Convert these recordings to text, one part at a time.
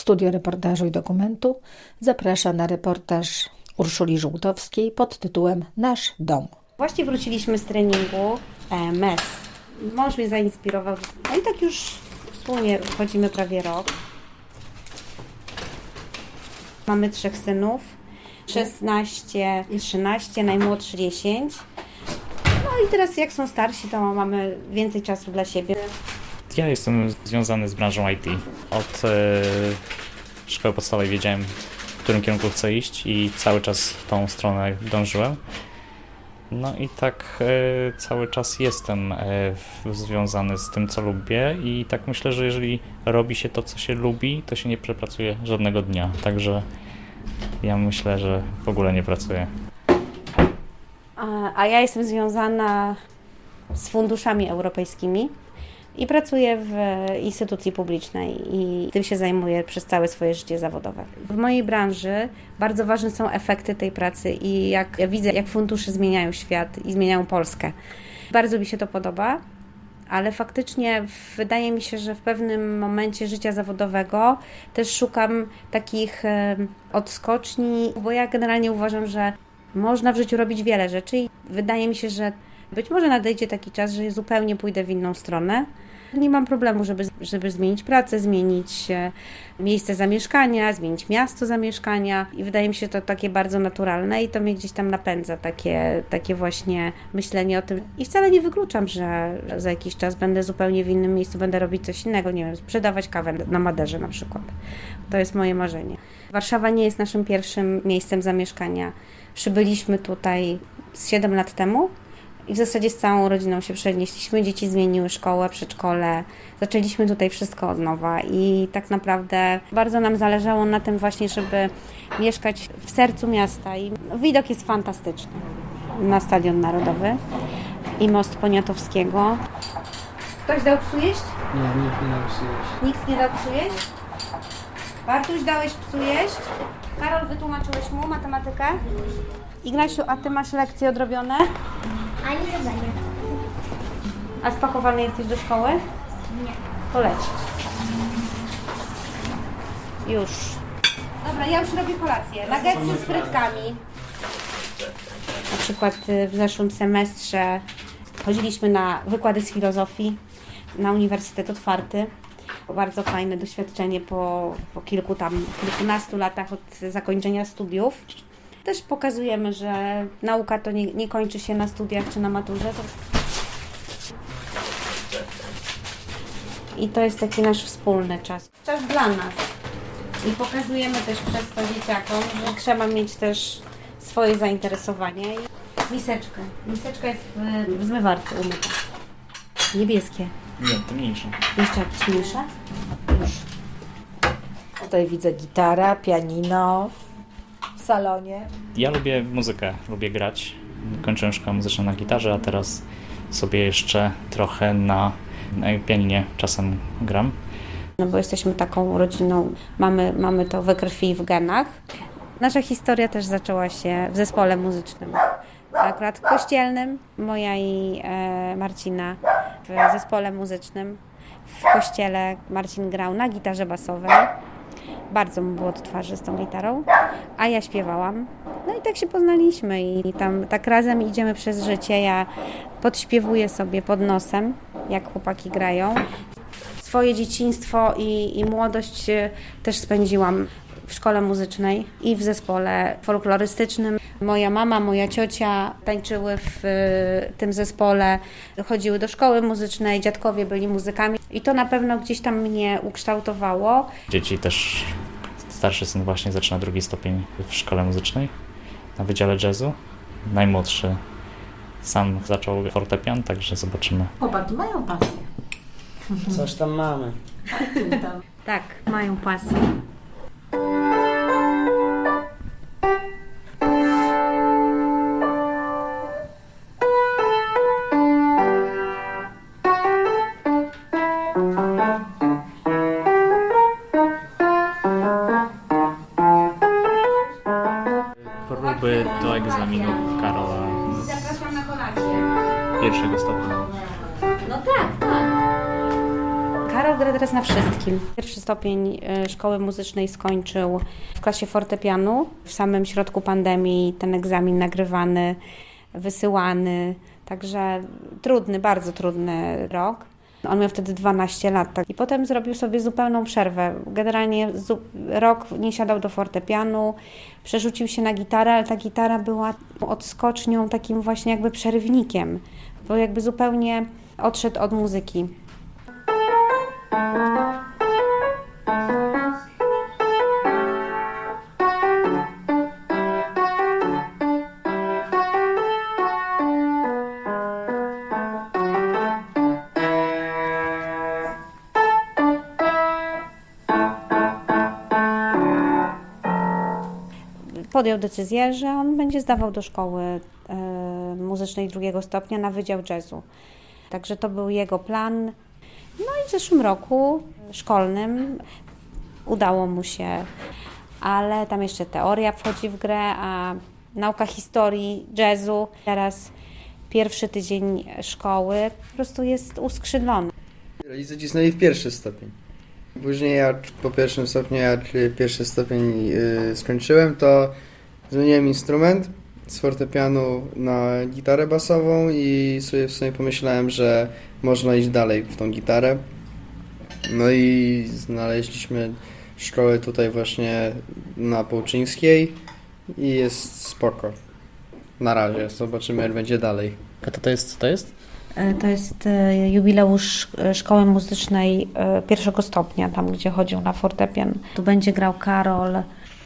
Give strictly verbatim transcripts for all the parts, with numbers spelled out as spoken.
Studio Reportażu i Dokumentu zaprasza na reportaż Urszuli Żółtowskiej pod tytułem Nasz dom. Właśnie wróciliśmy z treningu e, M E S. Mąż mnie zainspirował. No i tak już wspólnie chodzimy prawie rok. Mamy trzech synów. szesnaście i trzynaście, najmłodszy dziesięć. No i teraz jak są starsi, to mamy więcej czasu dla siebie. Ja jestem związany z branżą I T. Od e, szkoły podstawowej wiedziałem, w którym kierunku chcę iść i cały czas w tą stronę dążyłem. No i tak e, cały czas jestem e, w, związany z tym, co lubię i tak myślę, że jeżeli robi się to, co się lubi, to się nie przepracuje żadnego dnia. Także ja myślę, że w ogóle nie pracuję. A, a ja jestem związana z funduszami europejskimi i pracuję w instytucji publicznej i tym się zajmuję przez całe swoje życie zawodowe. W mojej branży bardzo ważne są efekty tej pracy i jak ja widzę, jak fundusze zmieniają świat i zmieniają Polskę. Bardzo mi się to podoba, ale faktycznie wydaje mi się, że w pewnym momencie życia zawodowego też szukam takich odskoczni, bo ja generalnie uważam, że można w życiu robić wiele rzeczy i wydaje mi się, że być może nadejdzie taki czas, że zupełnie pójdę w inną stronę. Nie mam problemu, żeby, żeby zmienić pracę, zmienić miejsce zamieszkania, zmienić miasto zamieszkania i wydaje mi się to takie bardzo naturalne i to mnie gdzieś tam napędza, takie, takie właśnie myślenie o tym. I wcale nie wykluczam, że za jakiś czas będę zupełnie w innym miejscu, będę robić coś innego, nie wiem, sprzedawać kawę na Maderze na przykład. To jest moje marzenie. Warszawa nie jest naszym pierwszym miejscem zamieszkania. Przybyliśmy tutaj z siedem lat temu. I w zasadzie z całą rodziną się przenieśliśmy, dzieci zmieniły szkołę, przedszkole, zaczęliśmy tutaj wszystko od nowa i tak naprawdę bardzo nam zależało na tym właśnie, żeby mieszkać w sercu miasta i widok jest fantastyczny na Stadion Narodowy i most Poniatowskiego. Ktoś dał psu jeść? Nie, nikt nie dał psu jeść. Nikt nie dał psu jeść? Bartuś, dałeś psu jeść? Karol, wytłumaczyłeś mu matematykę? Ignasiu, a ty masz lekcje odrobione? Ani chyba nie. A spakowany jesteś do szkoły? Nie. To leć. Już. Dobra, ja już robię kolację. Nuggetsy z frytkami. Na przykład w zeszłym semestrze chodziliśmy na wykłady z filozofii na Uniwersytet Otwarty. Bardzo fajne doświadczenie po, po kilku tam, kilkunastu latach od zakończenia studiów. Też pokazujemy, że nauka to nie, nie kończy się na studiach czy na maturze. To... I to jest taki nasz wspólny czas. Czas dla nas. I pokazujemy też przez to dzieciakom, że trzeba mieć też swoje zainteresowanie. I miseczkę. Miseczka jest w, w zmywarce umyta. Niebieskie. Nie, to mniejsze. Jeszcze jakieś mniejsze? Już. Tutaj widzę gitara, pianino w salonie. Ja lubię muzykę, lubię grać. Kończyłem szkołę muzyczną na gitarze, a teraz sobie jeszcze trochę na, na pianinie czasem gram. No bo jesteśmy taką rodziną, mamy, mamy to we krwi i w genach. Nasza historia też zaczęła się w zespole muzycznym. Akurat kościelnym, moja i e, Marcina w zespole muzycznym. W kościele Marcin grał na gitarze basowej. Bardzo mu było do twarzy z tą gitarą, a ja śpiewałam. No i tak się poznaliśmy i tam tak razem idziemy przez życie. Ja podśpiewuję sobie pod nosem, jak chłopaki grają. Swoje dzieciństwo i, i młodość też spędziłam w szkole muzycznej i w zespole folklorystycznym. Moja mama, moja ciocia tańczyły w tym zespole, chodziły do szkoły muzycznej, dziadkowie byli muzykami i to na pewno gdzieś tam mnie ukształtowało. Dzieci też, starszy syn właśnie zaczyna drugi stopień w szkole muzycznej na Wydziale Jazzu. Najmłodszy sam zaczął fortepian, także zobaczymy. Chłopaki mają pasję. Coś tam mamy. Tak, mają pasję. Próby do egzaminu Karola z Zapraszam na kolację. pierwszego stopnia. No tak, tak. Karol Karol gra teraz na wszystkim. Pierwszy stopień szkoły muzycznej skończył w klasie fortepianu. W samym środku pandemii ten egzamin nagrywany, wysyłany. Także trudny, bardzo trudny rok. On miał wtedy dwanaście lat tak. I potem zrobił sobie zupełną przerwę. Generalnie rok nie siadał do fortepianu, przerzucił się na gitarę, ale ta gitara była odskocznią, takim właśnie jakby przerywnikiem, bo jakby zupełnie odszedł od muzyki. Podjął decyzję, że on będzie zdawał do szkoły e, muzycznej drugiego stopnia na Wydział Jazzu. Także to był jego plan. No i w zeszłym roku szkolnym udało mu się, ale tam jeszcze teoria wchodzi w grę, a nauka historii jazzu, teraz pierwszy tydzień szkoły po prostu jest uskrzydlony. Rodzice cisnęli w pierwszy stopień. Później jak po pierwszym stopniu, jak pierwszy stopień yy, skończyłem, to zmieniłem instrument z fortepianu na gitarę basową i sobie w sumie pomyślałem, że można iść dalej w tą gitarę. No i znaleźliśmy szkołę tutaj właśnie na Połczyńskiej i jest spoko. Na razie, zobaczymy jak będzie dalej. A to, to jest, co to jest? To jest jubileusz Szkoły Muzycznej pierwszego stopnia, tam gdzie chodził na fortepian. Tu będzie grał Karol.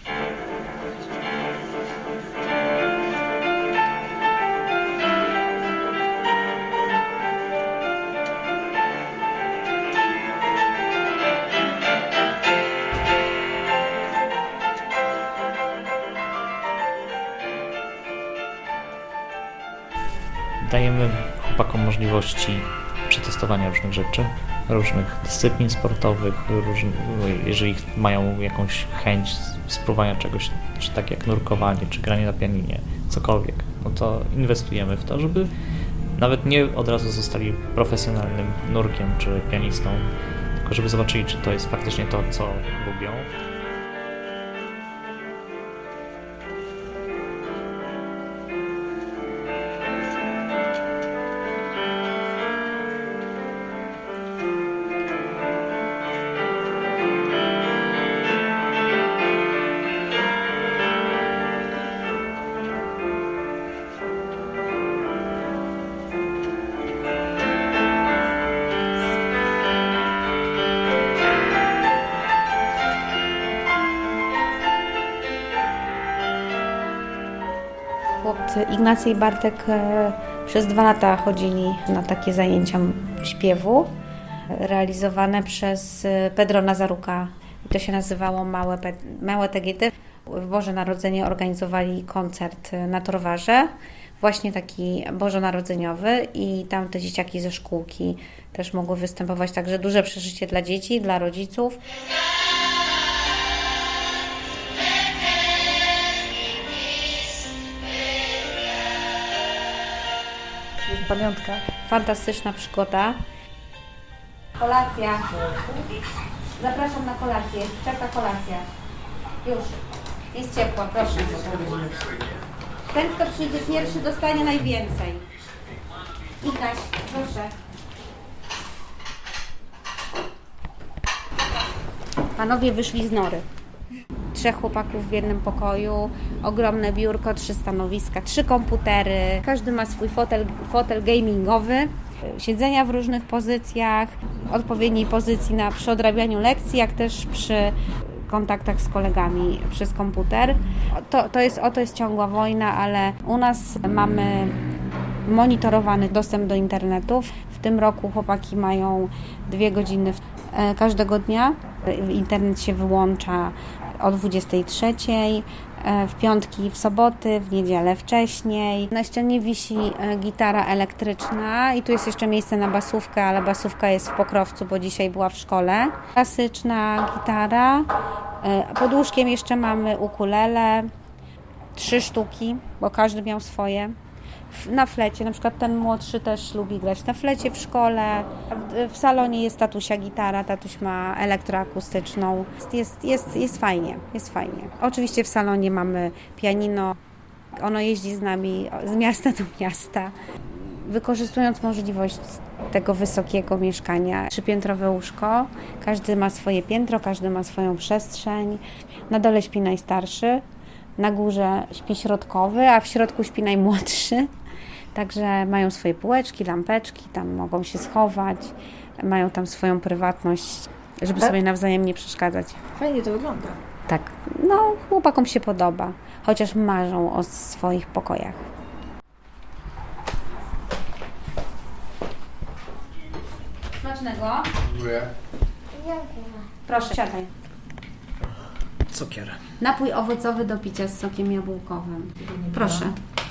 Dajemy chłopakom możliwości przetestowania różnych rzeczy, różnych dyscyplin sportowych, różnych, jeżeli mają jakąś chęć spróbowania czegoś, czy tak jak nurkowanie, czy granie na pianinie, cokolwiek, no to inwestujemy w to, żeby nawet nie od razu zostali profesjonalnym nurkiem czy pianistą, tylko żeby zobaczyli, czy to jest faktycznie to, co lubią. Chłopcy Ignacy i Bartek przez dwa lata chodzili na takie zajęcia śpiewu realizowane przez Pedro Nazaruka. To się nazywało Małe, Małe T G D. W Boże Narodzenie organizowali koncert na Torwarze, właśnie taki bożonarodzeniowy i tam te dzieciaki ze szkółki też mogły występować, także duże przeżycie dla dzieci, dla rodziców. Pamiątka. Fantastyczna przygoda. Kolacja. Zapraszam na kolację. Czeka kolacja. Już. Jest ciepła, proszę. Ten, kto przyjdzie pierwszy, dostanie najwięcej. Ignaś, proszę. Panowie wyszli z nory. Trzech chłopaków w jednym pokoju, ogromne biurko, trzy stanowiska, trzy komputery. Każdy ma swój fotel, fotel gamingowy, siedzenia w różnych pozycjach, odpowiedniej pozycji na, przy odrabianiu lekcji, jak też przy kontaktach z kolegami przez komputer. To, to jest, oto jest ciągła wojna, ale u nas mamy monitorowany dostęp do internetu. W tym roku chłopaki mają dwie godziny każdego dnia. Internet się wyłącza o dwudziestej trzeciej, w piątki, w soboty, w niedzielę wcześniej. Na ścianie wisi gitara elektryczna i tu jest jeszcze miejsce na basówkę, ale basówka jest w Pokrowcu, bo dzisiaj była w szkole. Klasyczna gitara. Pod łóżkiem jeszcze mamy ukulele, trzy sztuki, bo każdy miał swoje. w, na flecie, na przykład ten młodszy też lubi grać na flecie w szkole. W, w salonie jest tatusia gitara, tatuś ma elektroakustyczną. Jest, jest, jest fajnie, jest fajnie. Oczywiście w salonie mamy pianino. Ono jeździ z nami z miasta do miasta, wykorzystując możliwość tego wysokiego mieszkania. Trzypiętrowe łóżko, każdy ma swoje piętro, każdy ma swoją przestrzeń. Na dole śpi najstarszy, na górze śpi środkowy, a w środku śpi najmłodszy. Także mają swoje półeczki, lampeczki, tam mogą się schować, mają tam swoją prywatność, żeby sobie nawzajem nie przeszkadzać. Fajnie to wygląda. Tak, no chłopakom się podoba, chociaż marzą o swoich pokojach. Smacznego. Dziękuję. Proszę, siadaj. Cukier. Napój owocowy do picia z sokiem jabłkowym. Proszę.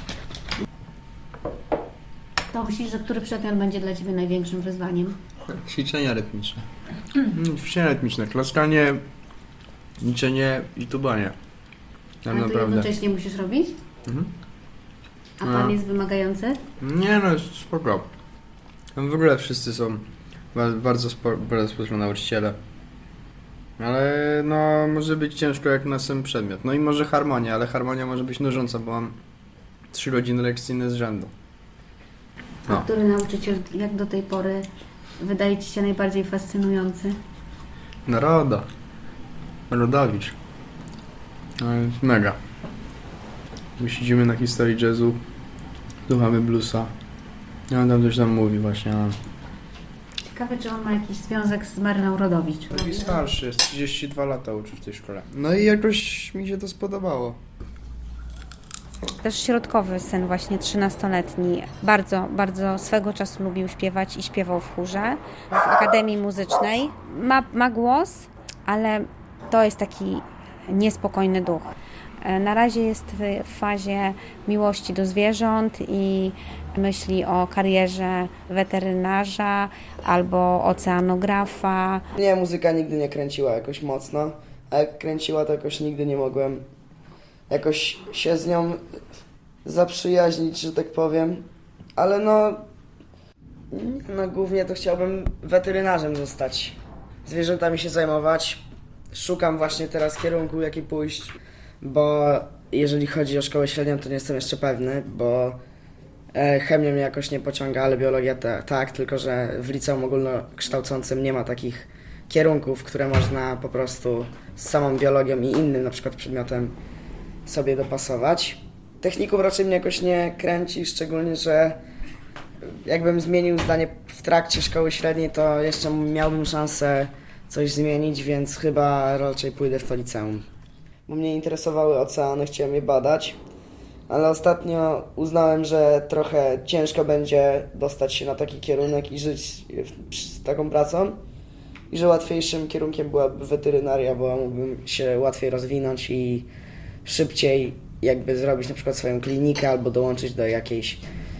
To myślisz, że który przedmiot będzie dla Ciebie największym wyzwaniem? Ćwiczenia rytmiczne. Hmm. Ćwiczenia rytmiczne. Klaskanie, liczenie i tubanie. Tak A to naprawdę. jednocześnie musisz robić? Mhm. A Pan No. jest wymagający? Nie no, spoko. Tam w ogóle wszyscy są ba- bardzo sporo, bardzo sporo nauczyciele. Ale no, może być ciężko jak na sam przedmiot. No i może harmonia, ale harmonia może być nużąca, bo mam trzy godziny lekcyjne z rzędu. A No. który nauczyciel, jak do tej pory, wydaje Ci się najbardziej fascynujący? Naroda. Rodowicz. No, jest mega. My siedzimy na historii jazzu, słuchamy bluesa. I on tam coś tam mówi właśnie. No. Ciekawe, czy on ma jakiś związek z Maryną Rodowicz. Taki starszy, jest trzydzieści dwa lata uczy w tej szkole. No i jakoś mi się to spodobało. Też środkowy syn, właśnie trzynastoletni, bardzo, bardzo swego czasu lubił śpiewać i śpiewał w chórze w Akademii Muzycznej. Ma, ma głos, ale to jest taki niespokojny duch. Na razie jest w fazie miłości do zwierząt i myśli o karierze weterynarza albo oceanografa. Nie, muzyka nigdy nie kręciła jakoś mocno, a jak kręciła, to jakoś nigdy nie mogłem jakoś się z nią zaprzyjaźnić, że tak powiem. Ale no, no głównie to chciałbym weterynarzem zostać, zwierzętami się zajmować. Szukam właśnie teraz kierunku, jaki pójść, bo jeżeli chodzi o szkołę średnią, to nie jestem jeszcze pewny, bo e, chemia mnie jakoś nie pociąga, ale biologia ta, tak, tylko że w liceum ogólnokształcącym nie ma takich kierunków, które można po prostu z samą biologią i innym na przykład przedmiotem sobie dopasować. Technikum raczej mnie jakoś nie kręci, szczególnie, że jakbym zmienił zdanie w trakcie szkoły średniej, to jeszcze miałbym szansę coś zmienić, więc chyba raczej pójdę w to liceum. Bo mnie interesowały oceany, chciałem je badać, ale ostatnio uznałem, że trochę ciężko będzie dostać się na taki kierunek i żyć z taką pracą i że łatwiejszym kierunkiem byłaby weterynaria, bo mógłbym się łatwiej rozwinąć i szybciej jakby zrobić na przykład swoją klinikę albo dołączyć do jakiejś.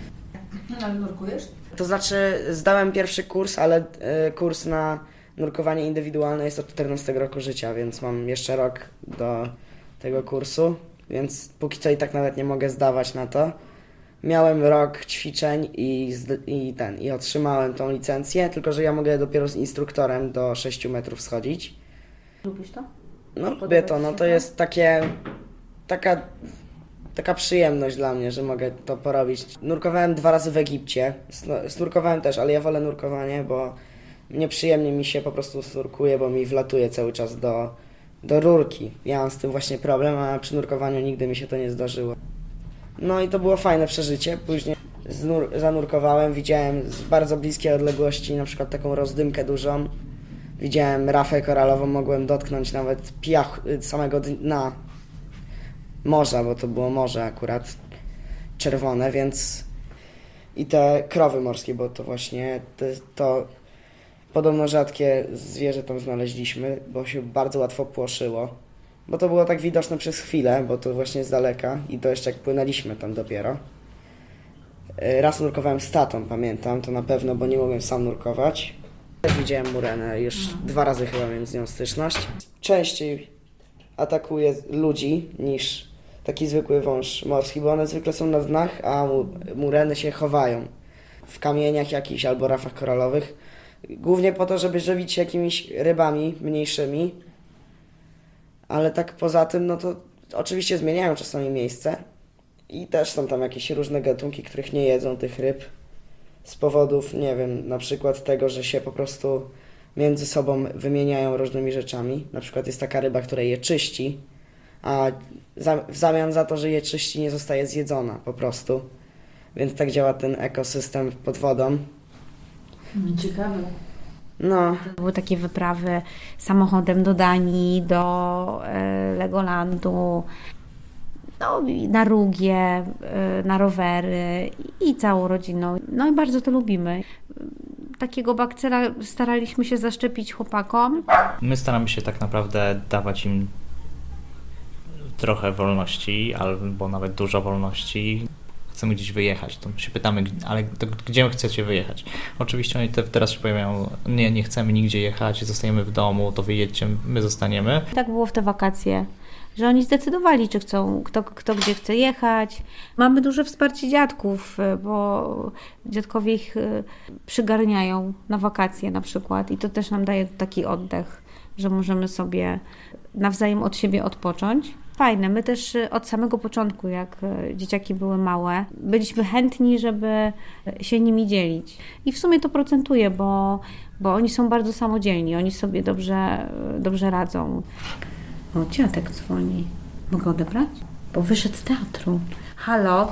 Ale nurkujesz? To znaczy zdałem pierwszy kurs, ale y, kurs na nurkowanie indywidualne jest od czternastego roku życia, więc mam jeszcze rok do tego kursu, więc póki co i tak nawet nie mogę zdawać na to. Miałem rok ćwiczeń i, i ten, i otrzymałem tą licencję, tylko że ja mogę dopiero z instruktorem do sześciu metrów schodzić. Lubisz to? No lubię to, no to jest takie, taka, taka przyjemność dla mnie, że mogę to porobić. Nurkowałem dwa razy w Egipcie, snurkowałem też, ale ja wolę nurkowanie, bo nieprzyjemnie mi się po prostu snurkuje, bo mi wlatuje cały czas do, do rurki. Ja mam z tym właśnie problem, a przy nurkowaniu nigdy mi się to nie zdarzyło. No i to było fajne przeżycie. Później znur- zanurkowałem, widziałem z bardzo bliskiej odległości na przykład taką rozdymkę dużą. Widziałem rafę koralową, mogłem dotknąć nawet piach samego dna morza, bo to było morze akurat czerwone, więc i te krowy morskie, bo to właśnie to, to podobno rzadkie zwierzę tam znaleźliśmy, bo się bardzo łatwo płoszyło. Bo to było tak widoczne przez chwilę, bo to właśnie z daleka i to jeszcze jak płynęliśmy tam dopiero. Raz nurkowałem z tatą, pamiętam, to na pewno, bo nie mogłem sam nurkować. Też widziałem murenę, już mhm. dwa razy chyba miałem z nią styczność. Częściej atakuje ludzi niż taki zwykły wąż morski, bo one zwykle są na dnach, a mu, mureny się chowają w kamieniach jakichś albo rafach koralowych. Głównie po to, żeby żywić się jakimiś rybami mniejszymi, ale tak poza tym, no to oczywiście zmieniają czasami miejsce i też są tam jakieś różne gatunki, których nie jedzą tych ryb z powodów, nie wiem, na przykład tego, że się po prostu między sobą wymieniają różnymi rzeczami. Na przykład jest taka ryba, która je czyści, a w zamian za to, że je czyści, nie zostaje zjedzona po prostu. Więc tak działa ten ekosystem pod wodą. Ciekawe. No. Były takie wyprawy samochodem do Danii, do e, Legolandu, no, na Rugię, e, na rowery i, i całą rodziną. No i bardzo to lubimy. Takiego bakcyla staraliśmy się zaszczepić chłopakom. My staramy się tak naprawdę dawać im trochę wolności, albo nawet dużo wolności. Chcemy gdzieś wyjechać, to się pytamy, ale to gdzie chcecie wyjechać? Oczywiście oni te, teraz się pojawiają, nie, nie chcemy nigdzie jechać, zostajemy w domu, to wyjedźcie, my zostaniemy. Tak było w te wakacje, że oni zdecydowali, czy chcą, kto, kto gdzie chce jechać. Mamy duże wsparcie dziadków, bo dziadkowie ich przygarniają na wakacje na przykład i to też nam daje taki oddech, że możemy sobie nawzajem od siebie odpocząć. Fajne. My też od samego początku, jak dzieciaki były małe, byliśmy chętni, żeby się nimi dzielić. I w sumie to procentuje, bo, bo oni są bardzo samodzielni, oni sobie dobrze, dobrze radzą. O, dziadek dzwoni. Mogę odebrać? Bo wyszedł z teatru. Halo?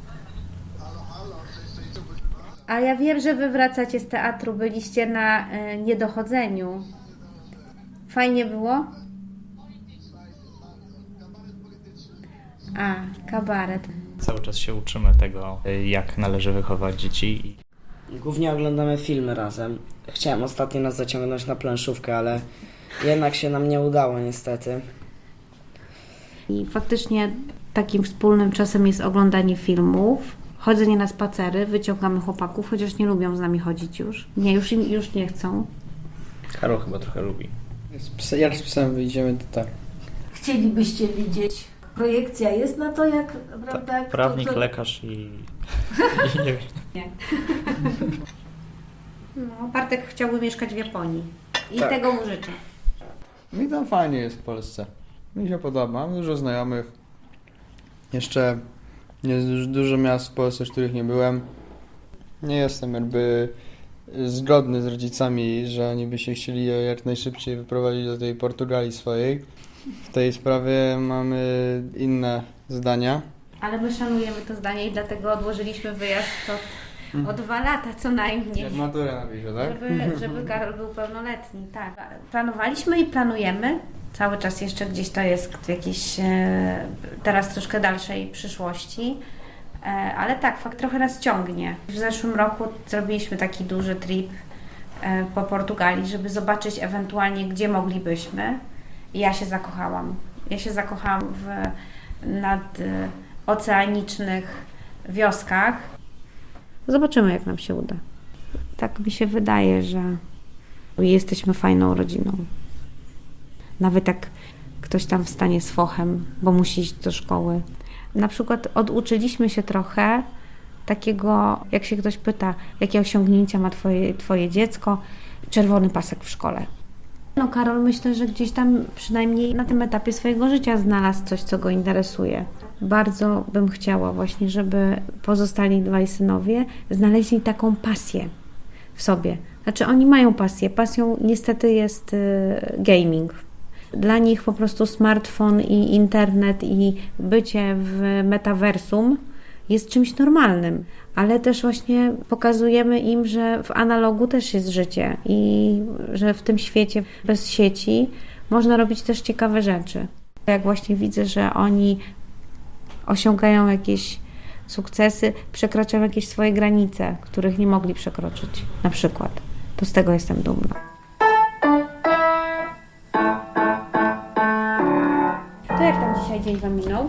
A ja wiem, że wy wracacie z teatru, byliście na y, Niedochodzeniu. Fajnie było? A, kabaret. Cały czas się uczymy tego, jak należy wychować dzieci. Głównie oglądamy filmy razem. Chciałem ostatnio nas zaciągnąć na planszówkę, ale jednak się nam nie udało niestety. I faktycznie takim wspólnym czasem jest oglądanie filmów, chodzenie na spacery, wyciągamy chłopaków, chociaż nie lubią z nami chodzić już. Nie, już, im, już nie chcą. Karol chyba trochę lubi. Jak z psem wyjdziemy, to tak. Chcielibyście widzieć? Projekcja jest na to, jak, prawda? Ta, prawnik, to, to... lekarz i, i nie wiem. Nie. No, Bartek chciałby mieszkać w Japonii i Tak. tego mu życzę. Mi tam fajnie jest w Polsce. Mi się podoba. Mam dużo znajomych. Jeszcze jest duż- dużo miast w Polsce, w których nie byłem. Nie jestem jakby zgodny z rodzicami, że oni by się chcieli jak najszybciej wyprowadzić do tej Portugalii swojej. W tej sprawie mamy inne zdania. Ale my szanujemy to zdanie i dlatego odłożyliśmy wyjazd o, o dwa lata co najmniej. Jak maturę napiszę, tak? Żeby, żeby Karol był pełnoletni, tak. Planowaliśmy i planujemy. Cały czas jeszcze gdzieś to jest w jakiejś e, teraz troszkę dalszej przyszłości. E, ale tak, fakt trochę nas ciągnie. W zeszłym roku zrobiliśmy taki duży trip e, po Portugalii, żeby zobaczyć ewentualnie, gdzie moglibyśmy. I ja się zakochałam. Ja się zakochałam w nadoceanicznych wioskach. Zobaczymy, jak nam się uda. Tak mi się wydaje, że jesteśmy fajną rodziną. Nawet jak ktoś tam wstanie z fochem, bo musi iść do szkoły. Na przykład oduczyliśmy się trochę takiego, jak się ktoś pyta, jakie osiągnięcia ma twoje, twoje dziecko, czerwony pasek w szkole. No Karol, myślę, że gdzieś tam przynajmniej na tym etapie swojego życia znalazł coś, co go interesuje. Bardzo bym chciała właśnie, żeby pozostali dwaj synowie znaleźli taką pasję w sobie. Znaczy oni mają pasję. Pasją niestety jest gaming. Dla nich po prostu smartfon i internet i bycie w metaversum jest czymś normalnym, ale też właśnie pokazujemy im, że w analogu też jest życie i że w tym świecie bez sieci można robić też ciekawe rzeczy. Jak właśnie widzę, że oni osiągają jakieś sukcesy, przekraczają jakieś swoje granice, których nie mogli przekroczyć, na przykład, to z tego jestem dumna. To jak tam dzisiaj dzień Wam minął?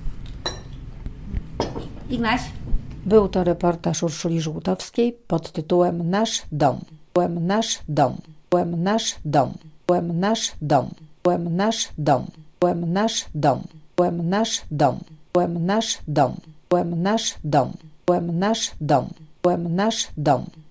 Ignaś? Był to reportaż Urszuli Żółtowskiej pod tytułem Nasz dom. Byłem nasz dom. Byłem nasz dom. Byłem nasz dom. Byłem nasz dom. Byłem nasz dom. Byłem nasz dom. Byłem nasz dom. Byłem nasz dom. Byłem nasz dom. Byłem nasz dom.